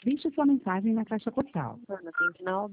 Deixe sua mensagem na caixa postal. For no final